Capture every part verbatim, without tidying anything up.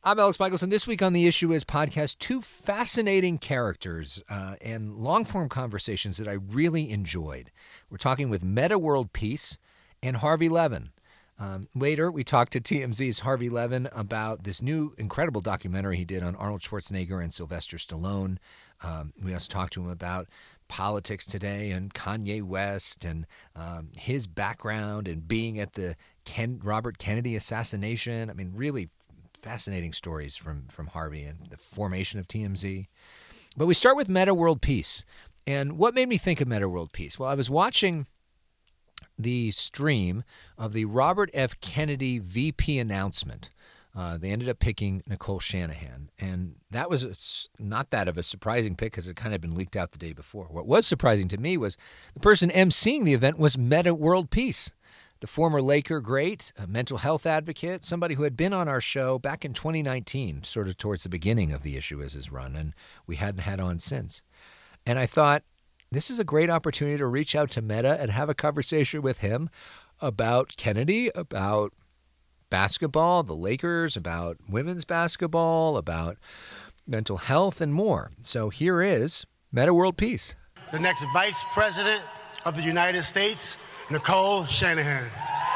I'm Alex Michelson. This week on The Issue Is podcast, two fascinating characters uh, and long-form conversations that I really enjoyed. We're talking with Metta World Peace and Harvey Levin. Um, later, we talked to T M Z's Harvey Levin about this new incredible documentary he did on Arnold Schwarzenegger and Sylvester Stallone. Um, we also talked to him about politics today and Kanye West and um, his background and being at the Ken- Robert Kennedy assassination. I mean, really fascinating stories from, from Harvey and the formation of T M Z. But we start with Metta World Peace. And what made me think of Metta World Peace? Well, I was watching the stream of the Robert F. Kennedy V P announcement. Uh, they ended up picking Nicole Shanahan. And that was a, not that of a surprising pick because it kind of been leaked out the day before. What was surprising to me was the person emceeing the event was Metta World Peace, the former Laker great, a mental health advocate, somebody who had been on our show back in twenty nineteen, sort of towards the beginning of The Issue Is his run, and we hadn't had on since. And I thought, this is a great opportunity to reach out to Metta and have a conversation with him about Kennedy, about basketball, the Lakers, about women's basketball, about mental health, and more. So here is Metta World Peace. The next Vice President of the United States, Nicole Shanahan.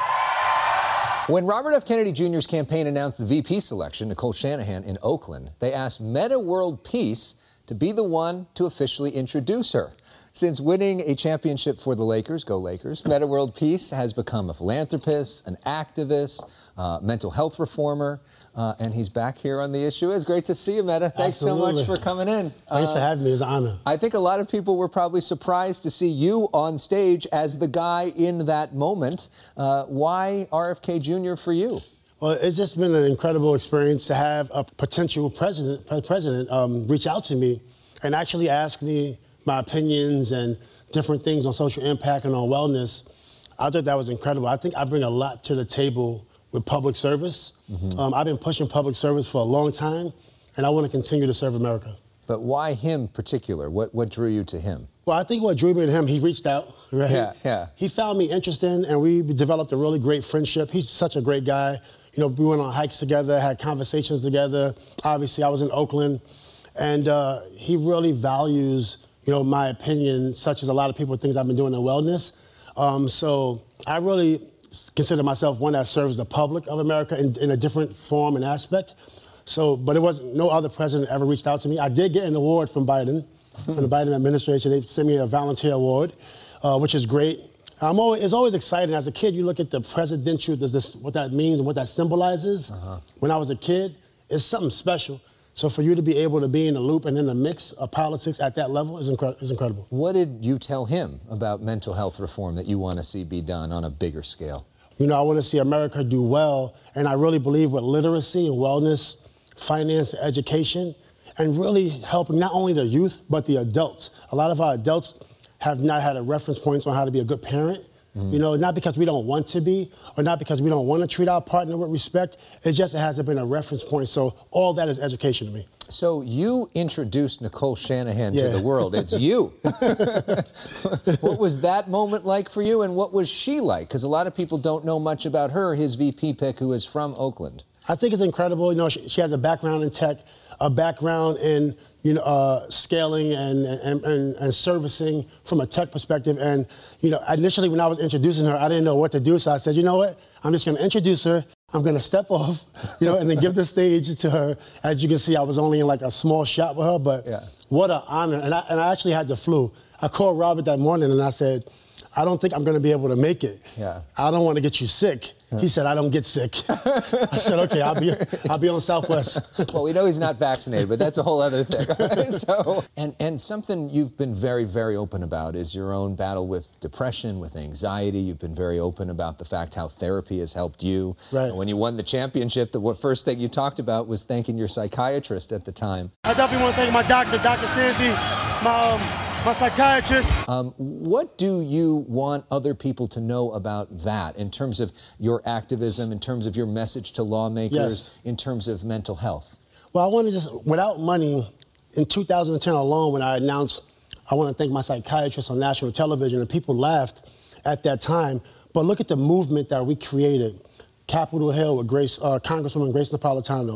When Robert F. Kennedy Junior's campaign announced the V P selection, Nicole Shanahan, in Oakland, they asked Metta World Peace to be the one to officially introduce her. Since winning a championship for the Lakers, go Lakers, Metta World Peace has become a philanthropist, an activist, uh, mental health reformer, uh, and he's back here on The Issue. It's great to see you, Metta. Thanks Absolutely. so much for coming in. Thanks uh, for having me. It's an honor. I think a lot of people were probably surprised to see you on stage as the guy in that moment. Uh, why R F K Junior for you? Well, it's just been an incredible experience to have a potential president, president um, reach out to me and actually ask me my opinions and different things on social impact and on wellness. I thought that was incredible. I think I bring a lot to the table with public service. Mm-hmm. Um, I've been pushing public service for a long time, and I want to continue to serve America. But why him particular? What what drew you to him? Well, I think what drew me to him, he reached out, right? Yeah, yeah. He found me interesting, and we developed a really great friendship. He's such a great guy. You know, we went on hikes together, had conversations together. Obviously, I was in Oakland, and uh, he really values, you know, my opinion, such as a lot of people, things I've been doing in wellness. Um, so I really consider myself one that serves the public of America in, in a different form and aspect. So, but it wasn't, no other president ever reached out to me. I did get an award from Biden, from the Biden administration. They sent me a volunteer award, uh, which is great. I'm always, it's always exciting. As a kid, you look at the presidential, this, this, what that means and what that symbolizes. Uh-huh. When I was a kid, it's something special. So for you to be able to be in the loop and in the mix of politics at that level is, incre- is incredible. What did you tell him about mental health reform that you want to see be done on a bigger scale? You know, I want to see America do well, and I really believe with literacy and wellness, finance, education, and really helping not only the youth, but the adults. A lot of our adults have not had a reference points on how to be a good parent. Mm. You know, not because we don't want to be, or not because we don't want to treat our partner with respect. It just it hasn't been a reference point. So all that is education to me. So you introduced Nicole Shanahan yeah. to the world. It's you. What was that moment like for you, and what was she like? Because a lot of people don't know much about her, his V P pick, who is from Oakland. I think it's incredible. You know, she, she has a background in tech, a background in you know, uh, scaling and, and, and, and servicing from a tech perspective. And, you know, initially when I was introducing her, I didn't know what to do. So I said, you know what? I'm just going to introduce her. I'm going to step off, you know, and then give the stage to her. As you can see, I was only in like a small shot with her, but yeah. What an honor. And I, and I actually had the flu. I called Robert that morning and I said, I don't think I'm going to be able to make it. Yeah. I don't want to get you sick. He said, I don't get sick. I said, okay, I'll be I'll be on Southwest. Well, we know he's not vaccinated, but that's a whole other thing. Right? So, and, and something you've been very, very open about is your own battle with depression, with anxiety. You've been very open about the fact how therapy has helped you. Right. And when you won the championship, the first thing you talked about was thanking your psychiatrist at the time. I definitely want to thank my doctor, Doctor Sandy, my... Um, My psychiatrist. Um, what do you want other people to know about that in terms of your activism, in terms of your message to lawmakers, yes. in terms of mental health? Well, I want to just, without money, in two thousand ten alone, when I announced I want to thank my psychiatrist on national television, and people laughed at that time. But look at the movement that we created. Capitol Hill with Grace, uh, Congresswoman Grace Napolitano.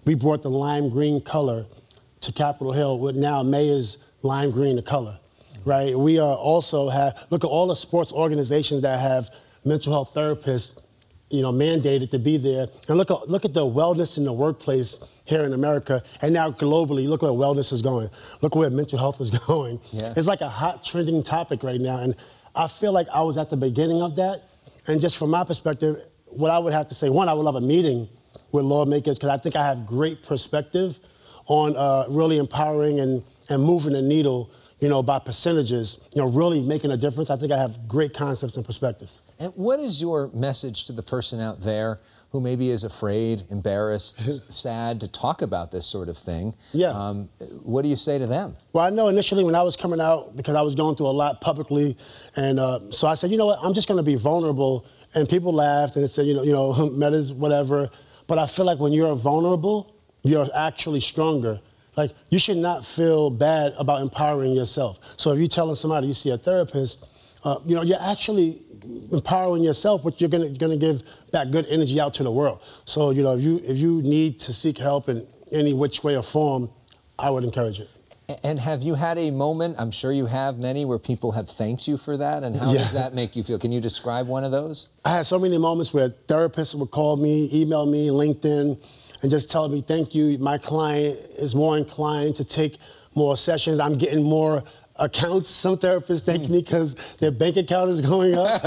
we brought the lime green color to Capitol Hill, with now May is lime green the color, right? We are also have, look at all the sports organizations that have mental health therapists, you know, mandated to be there. And look at, look at the wellness in the workplace here in America, and now globally, look where wellness is going. Look where mental health is going. Yeah. It's like a hot trending topic right now, and I feel like I was at the beginning of that. And just from my perspective, what I would have to say, one, I would love a meeting with lawmakers, because I think I have great perspective on uh, really empowering and, and moving the needle, you know, by percentages, you know, really making a difference. I think I have great concepts and perspectives. And what is your message to the person out there who maybe is afraid, embarrassed, sad to talk about this sort of thing? Yeah. Um, what do you say to them? Well, I know initially when I was coming out, because I was going through a lot publicly, and uh, so I said, you know what, I'm just going to be vulnerable. And people laughed and said, you know, you know, Meta's whatever. But I feel like when you're vulnerable, you're actually stronger. Like, you should not feel bad about empowering yourself. So if you're telling somebody you see a therapist, uh, you know, you're actually empowering yourself, but you're gonna gonna give back good energy out to the world. So, you know, if you if you need to seek help in any which way or form, I would encourage it. And have you had a moment, I'm sure you have many, where people have thanked you for that? And how Yeah. does that make you feel? Can you describe one of those? I had so many moments where therapists would call me, email me, LinkedIn, and just tell me, thank you, my client is more inclined to take more sessions. I'm getting more accounts. Some therapists thank me because their bank account is going up.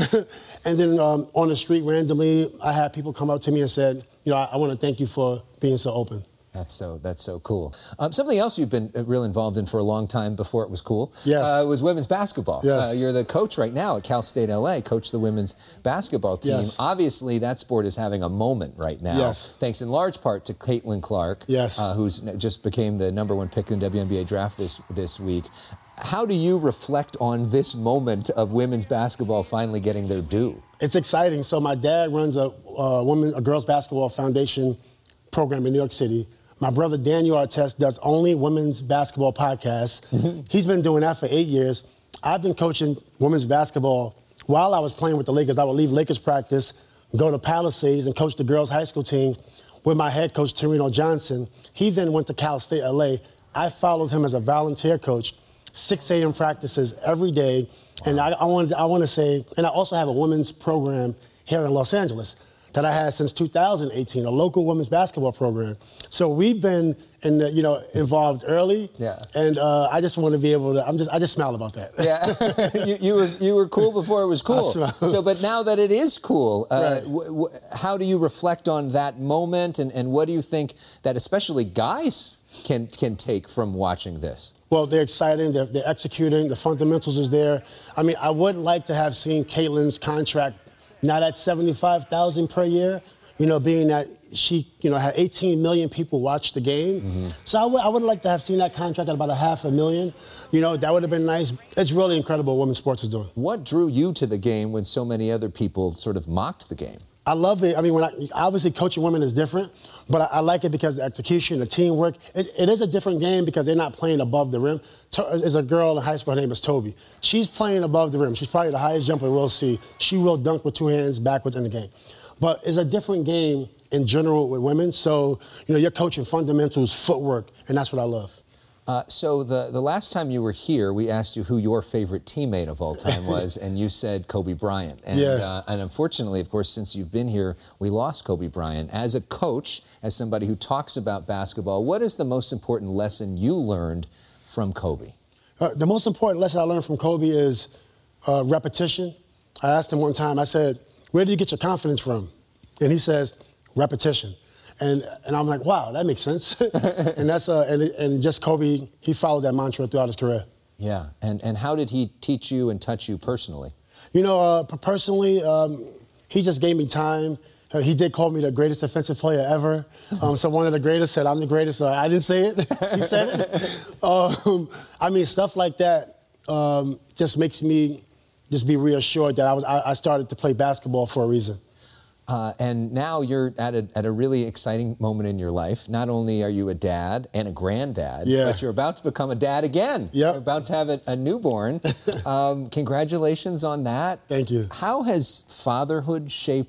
And then um, on the street randomly, I had people come up to me and said, you know, I, I want to thank you for being so open. That's so that's so cool. Um, something else you've been real involved in for a long time before it was cool. Yes. Uh, was women's basketball. Yes. Uh, you're the coach right now at Cal State L A. Coach the women's basketball team. Yes. Obviously, that sport is having a moment right now. Yes. Thanks in large part to Caitlin Clark. Yes. Uh, who's just became the number one pick in the W N B A draft this this week. How do you reflect on this moment of women's basketball finally getting their due? It's exciting. So my dad runs a, a woman, a girls basketball foundation program in New York City. My brother Daniel Artest does only women's basketball podcasts. He's been doing that for eight years. I've been coaching women's basketball while I was playing with the Lakers. I would leave Lakers practice, go to Palisades and coach the girls' high school team with my head coach, Torino Johnson. He then went to Cal State L A. I followed him as a volunteer coach, six a.m. practices every day. And I, I want I want to say, and I also have a women's program here in Los Angeles that I had since two thousand eighteen, a local women's basketball program. So we've been, in the, you know, involved early. Yeah. And uh, I just want to be able to. I'm just. I just smile about that. Yeah. you, you were you were cool before it was cool. Awesome. So, but now that it is cool, uh, Right. w- w- how do you reflect on that moment, and, and what do you think that especially guys can can take from watching this? Well, they're exciting. They're, they're executing. The fundamentals is there. I mean, I would like to have seen Caitlin's contract not at seventy-five thousand per year. You know, being that she, you know, had eighteen million people watch the game. Mm-hmm. So I would, I would like to have seen that contract at about a half a million. You know, that would have been nice. It's really incredible what women's sports is doing. What drew you to the game when so many other people sort of mocked the game? I love it. I mean, when I, obviously coaching women is different, but I, I like it because the execution, the teamwork. It, it is a different game because they're not playing above the rim. To, there's a girl in high school, her name is Toby. She's playing above the rim. She's probably the highest jumper we'll see. She will dunk with two hands backwards in the game. But it's a different game in general with women. So, you know, you're coaching fundamentals, footwork, and that's what I love. Uh, so the, the last time you were here, we asked you who your favorite teammate of all time was, and you said Kobe Bryant. And, Yeah. uh, and unfortunately, of course, since you've been here, we lost Kobe Bryant. As a coach, as somebody who talks about basketball, what is the most important lesson you learned from Kobe? Uh, the most important lesson I learned from Kobe is uh, repetition. I asked him one time, I said, where do you get your confidence from? And he says, repetition. And and I'm like, wow, that makes sense. and that's uh, and and just Kobe, he followed that mantra throughout his career. Yeah, and and how did he teach you and touch you personally? You know, uh, personally, um, he just gave me time. Uh, he did call me the greatest offensive player ever. Um, so one of the greatest said, I'm the greatest. Uh, I didn't say it. He said it. Um, I mean, stuff like that um, just makes me just be reassured that I was I, I started to play basketball for a reason. Uh, and now you're at a, at a really exciting moment in your life. Not only are you a dad and a granddad, Yeah. but you're about to become a dad again. Yep. You're about to have a, a newborn. um, congratulations on that. Thank you. How has fatherhood shaped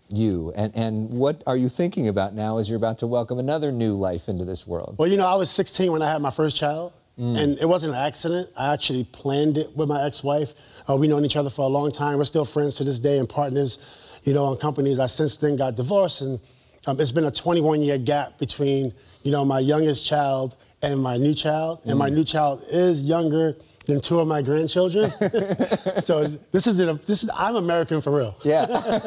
you, and, and what are you thinking about now as you're about to welcome another new life into this world? Well, you know, I was sixteen when I had my first child, mm. and it wasn't an accident. I actually planned it with my ex-wife. Uh, we've known each other for a long time. We're still friends to this day and partners, you know, on companies. I since then got divorced, and um, it's been a twenty-one year gap between, you know, my youngest child and my new child, and mm. my new child is younger than two of my grandchildren. So this is, this is, I'm American for real. Yeah.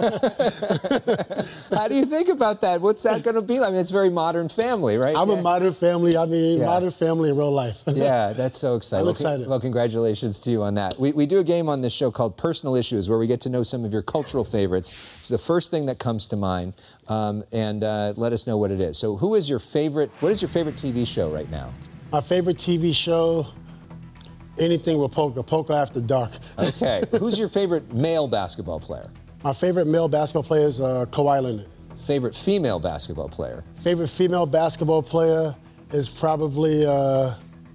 How do you think about that? What's that going to be like? I mean, it's very modern family, right? I'm yeah. a modern family. I mean, yeah. modern family in real life. Yeah, that's so exciting. I'm well, excited. Well, congratulations to you on that. We, we do a game on this show called Personal Issues, where we get to know some of your cultural favorites. It's the first thing that comes to mind, um, and uh, let us know what it is. So who is your favorite, what is your favorite T V show right now? My favorite T V show, anything with poker, poker after dark. Okay. Who's your favorite male basketball player? My favorite male basketball player is uh, Kawhi Leonard. Favorite female basketball player? Favorite female basketball player is probably uh,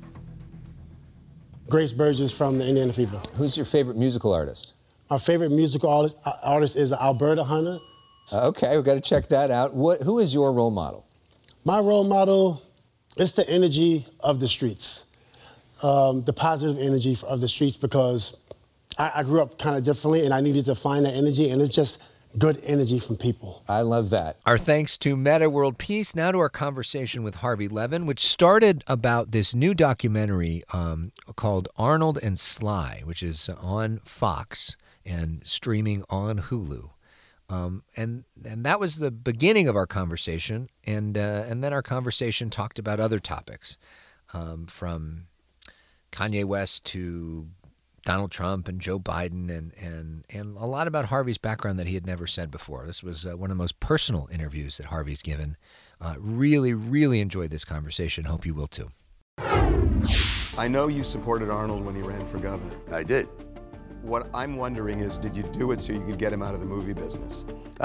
Grace Burgess from the Indiana Fever. Who's your favorite musical artist? My favorite musical artist, uh, artist is Alberta Hunter. Uh, okay, we've got to check that out. What, who is your role model? My role model is the energy of the streets. Um, the positive energy of the streets, because I, I grew up kind of differently and I needed to find that energy, and it's just good energy from people. I love that. Our thanks to Meta World Peace. Now to our conversation with Harvey Levin, which started about this new documentary um, called Arnold and Sly, which is on Fox and streaming on Hulu. Um, and and that was the beginning of our conversation, and uh, and then our conversation talked about other topics, um, from Kanye West to Donald Trump and Joe Biden, and, and, and a lot about Harvey's background that he had never said before. This was uh, one of the most personal interviews that Harvey's given. Uh, really, really enjoyed this conversation. Hope you will too. I know you supported Arnold when he ran for governor. I did. What I'm wondering is, did you do it so you could get him out of the movie business?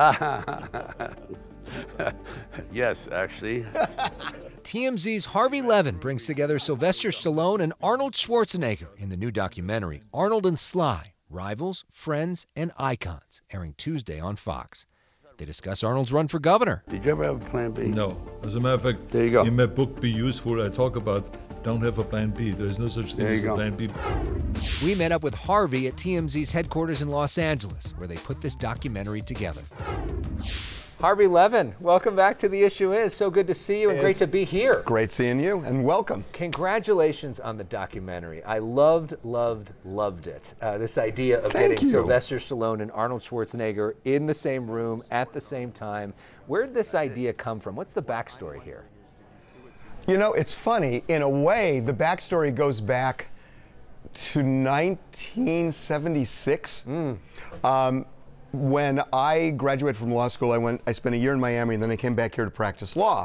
Yes, actually. T M Z's Harvey Levin brings together Sylvester Stallone and Arnold Schwarzenegger in the new documentary, Arnold and Sly, Rivals, Friends, and Icons, airing Tuesday on Fox. They discuss Arnold's run for governor. Did you ever have a plan B? No. As a matter of fact, there you go. In my book, Be Useful, I talk about don't have a plan B. There's no such thing as a plan B. We met up with Harvey at T M Z's headquarters in Los Angeles, where they put this documentary together. Harvey Levin, welcome back to The Issue Is. So good to see you and it's great to be here. Great seeing you, and welcome. Congratulations on the documentary. I loved, loved, loved it. Uh, this idea of Thank getting you. Sylvester Stallone and Arnold Schwarzenegger in the same room at the same time. Where did this idea come from? What's the backstory here? You know, it's funny. In a way, the backstory goes back to nineteen seventy-six. Mm. Um, When I graduated from law school, I went. I spent a year in Miami, and then I came back here to practice law.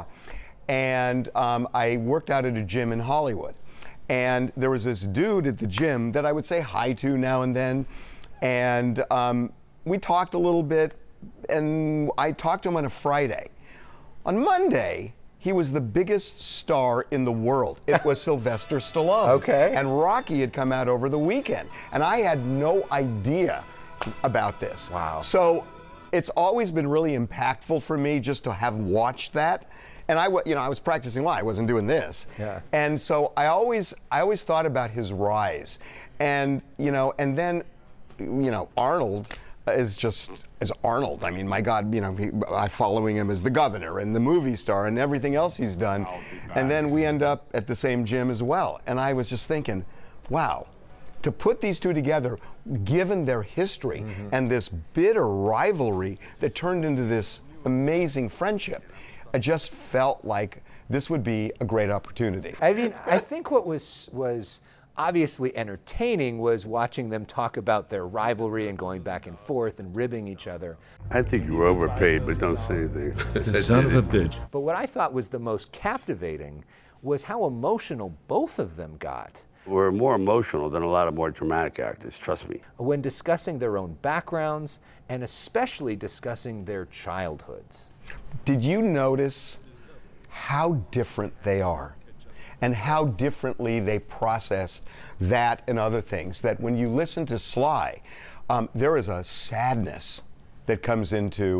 And um, I worked out at a gym in Hollywood. And there was this dude at the gym that I would say hi to now and then. And um, we talked a little bit, and I talked to him on a Friday. On Monday, he was the biggest star in the world. It was Sylvester Stallone. Okay. And Rocky had come out over the weekend. And I had no idea about this. Wow. So it's always been really impactful for me just to have watched that. And I, you know, I was practicing law. I wasn't doing this. Yeah. And so I always, I always thought about his rise, and you know, and then, you know, Arnold is just as Arnold. I mean, my God, you know, he, I'm following him as the governor and the movie star and everything else he's done. And then we end up at the same gym as well. And I was just thinking, wow. To put these two together, given their history mm-hmm. and this bitter rivalry that turned into this amazing friendship, I just felt like this would be a great opportunity. I mean, I think what was was obviously entertaining was watching them talk about their rivalry and going back and forth and ribbing each other. I think you were overpaid, but don't say anything. The son of a bitch. But what I thought was the most captivating was how emotional both of them got. We're more emotional than a lot of more dramatic actors, trust me. When discussing their own backgrounds and especially discussing their childhoods. Did you notice how different they are and how differently they processed that and other things? That when you listen to Sly, um, there is a sadness that comes into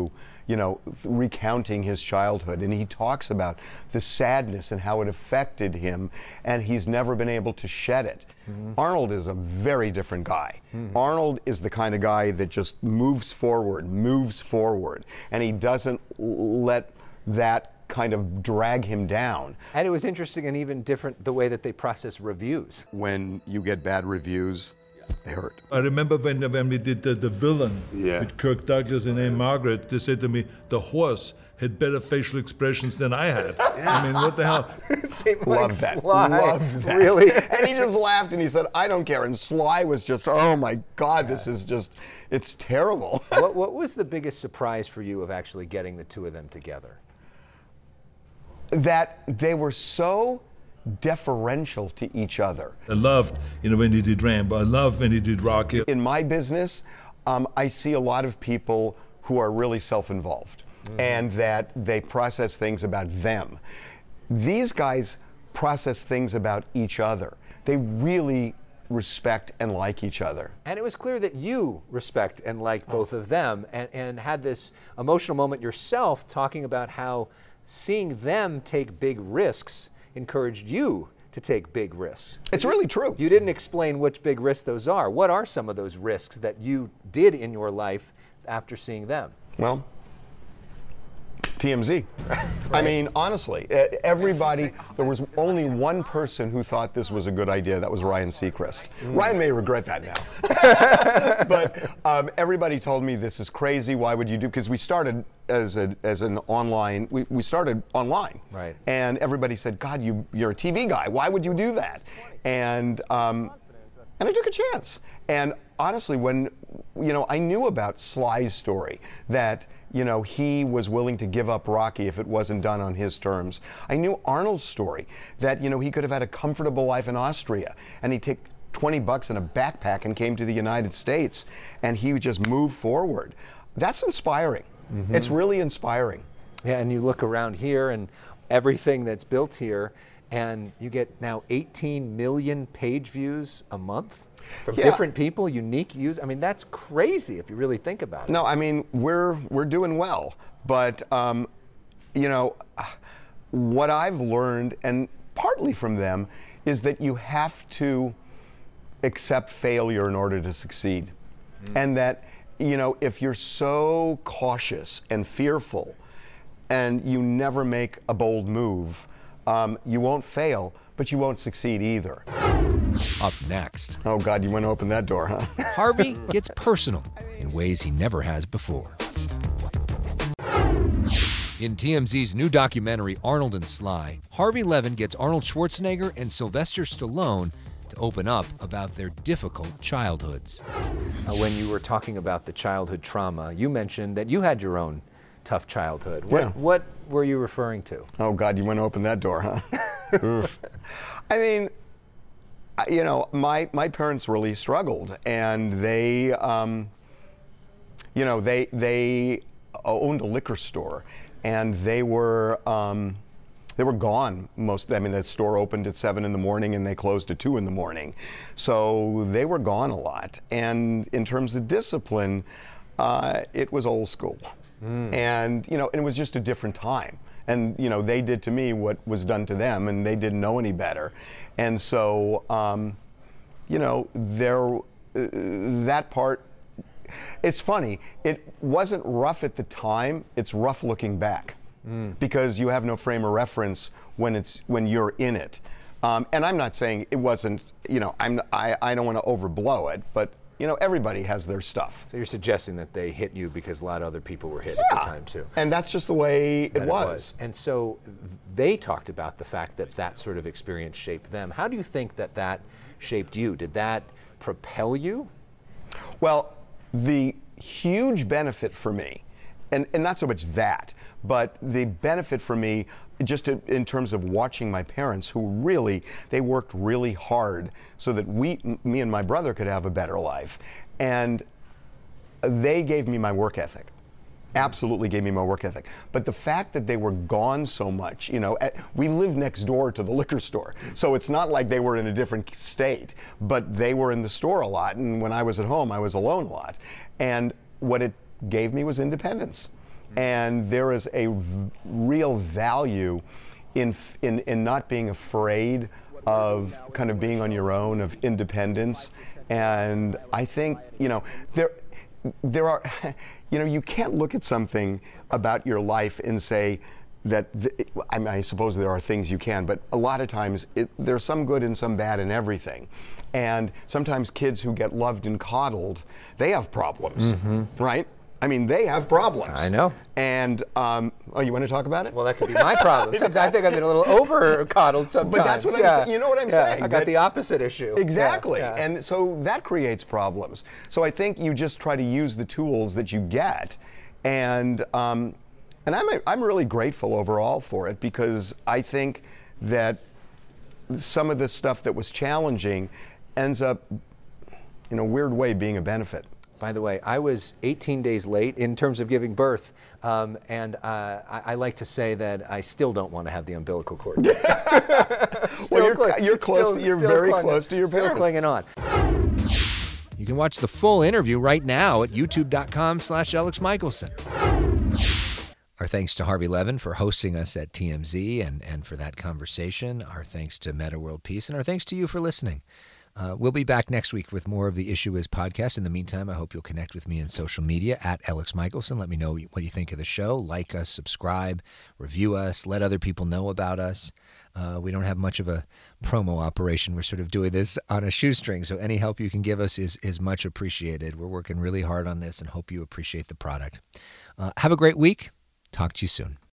you know, recounting his childhood. And he talks about the sadness and how it affected him, and he's never been able to shed it. Mm-hmm. Arnold is a very different guy. Mm-hmm. Arnold is the kind of guy that just moves forward, moves forward, and he doesn't let that kind of drag him down. And it was interesting and even different the way that they process reviews. When you get bad reviews, they hurt. I remember when, when we did the, the villain Yeah. with Kirk Douglas and Anne Margaret, they said to me, the horse had better facial expressions than I had. I mean, what the hell? Love that. Sly. Love that. Really? And he just laughed and he said, I don't care. And Sly was just, oh my God, this is just, it's terrible. what, what was the biggest surprise for you of actually getting the two of them together? That they were so deferential to each other. I loved, you know, when he did Rambo. I loved when he did Rocky. In my business, um, I see a lot of people who are really self-involved mm. and that they process things about them. These guys process things about each other. They really respect and like each other. And it was clear that you respect and like both of them, and, and had this emotional moment yourself talking about how seeing them take big risks encouraged you to take big risks. It's really true. You didn't explain which big risks those are. What are some of those risks that you did in your life after seeing them? Well, T M Z. Right. I mean, honestly, everybody, there was only one person who thought this was a good idea. That was Ryan Seacrest. Mm. Ryan may regret that now. But um, everybody told me this is crazy. Why would you do? Because we started as a as an online. We, we started online. Right. And everybody said, God, you you're a T V guy. Why would you do that? And um, and I took a chance. And honestly, when you know, I knew about Sly's story, that you know, he was willing to give up Rocky if it wasn't done on his terms. I knew Arnold's story, that, you know, he could have had a comfortable life in Austria, and he'd take twenty bucks in a backpack and came to the United States, and he would just move forward. That's inspiring. Mm-hmm. It's really inspiring. Yeah, and you look around here and everything that's built here, and you get now eighteen million page views a month. From yeah. different people, unique use. I mean, that's crazy if you really think about it. No, I mean, we're we're doing well, but um, you know, what I've learned, and partly from them, is that you have to accept failure in order to succeed, mm. and that you know, if you're so cautious and fearful, and you never make a bold move, um, you won't fail, but you won't succeed either. Up next. Oh God, you want to open that door, huh? Harvey gets personal in ways he never has before. In T M Z's new documentary, Arnold and Sly, Harvey Levin gets Arnold Schwarzenegger and Sylvester Stallone to open up about their difficult childhoods. Uh, when you were talking about the childhood trauma, you mentioned that you had your own tough childhood. What, Yeah. what were you referring to? Oh God, you want to open that door, huh? I mean, you know, my my parents really struggled, and they, um, you know, they they owned a liquor store, and they were um, they were gone most. I mean, the store opened at seven in the morning, and they closed at two in the morning, so they were gone a lot. And in terms of discipline, uh, it was old school, mm. and you know, and it was just a different time. And you know, they did to me what was done to them, and they didn't know any better. And so, um, you know, there, uh, that part. It's funny. It wasn't rough at the time. It's rough looking back, mm. because you have no frame of reference when it's when you're in it. Um, and I'm not saying it wasn't. You know, I'm. I, I don't want to overblow it, but. You know, everybody has their stuff. So you're suggesting that they hit you because a lot of other people were hit Yeah. at the time too. And that's just the way it That was. And so they talked about the fact that that sort of experience shaped them. How do you think that that shaped you? Did that propel you? Well, the huge benefit for me, and, and not so much that, but the benefit for me just in, in terms of watching my parents, who really, they worked really hard so that we, m- me and my brother could have a better life. And they gave me my work ethic. Absolutely gave me my work ethic. But the fact that they were gone so much, you know, at, we lived next door to the liquor store. So it's not like they were in a different state, but they were in the store a lot. And when I was at home, I was alone a lot. And what it gave me was independence. And there is a v- real value in, f- in in not being afraid of kind of being on your own, of independence. And I think, you know, there there are, you know, you can't look at something about your life and say that, th- I mean, I suppose there are things you can, but a lot of times it, there's some good and some bad in everything. And sometimes kids who get loved and coddled, they have problems, mm-hmm. right? I mean, they have problems. I know. And, um, oh, you want to talk about it? Well, that could be my problem. Sometimes I think I've been a little over-coddled sometimes. But that's what I'm yeah. saying. You know what I'm yeah. saying? I got that, the opposite issue. Exactly. Yeah. Yeah. And so that creates problems. So I think you just try to use the tools that you get. And um, and I'm, a, I'm really grateful overall for it, because I think that some of the stuff that was challenging ends up, in a weird way, being a benefit. By the way, I was eighteen days late in terms of giving birth, um, and uh, I, I like to say that I still don't want to have the umbilical cord. Well, you're, cl- you're close. still, you're still very clinging, close to your still parents. clinging on. You can watch the full interview right now at youtube.com slash Alex Michelson. Our thanks to Harvey Levin for hosting us at T M Z and, and for that conversation. Our thanks to Meta World Peace, and our thanks to you for listening. Uh, we'll be back next week with more of the Issue Is podcast. In the meantime, I hope you'll connect with me in social media at Alex Michelson. Let me know what you think of the show. Like us, subscribe, review us, let other people know about us. Uh, we don't have much of a promo operation. We're sort of doing this on a shoestring, so any help you can give us is, is much appreciated. We're working really hard on this and hope you appreciate the product. Uh, have a great week. Talk to you soon.